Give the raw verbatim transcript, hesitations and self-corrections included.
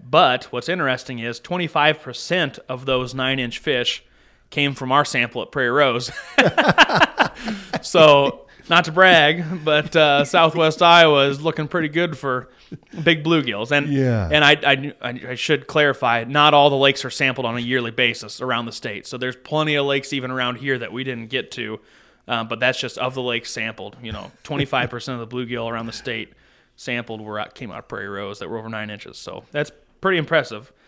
But what's interesting is twenty-five percent of those nine-inch fish came from our sample at Prairie Rose. So, not to brag, but uh, Southwest Iowa is looking pretty good for big bluegills. And Yeah. and I, I, I should clarify, not all the lakes are sampled on a yearly basis around the state. So there's plenty of lakes even around here that we didn't get to. Um, but that's just of the lakes sampled. You know, twenty-five percent of the bluegill around the state sampled were out, came out of Prairie Rose that were over nine inches. So that's pretty impressive.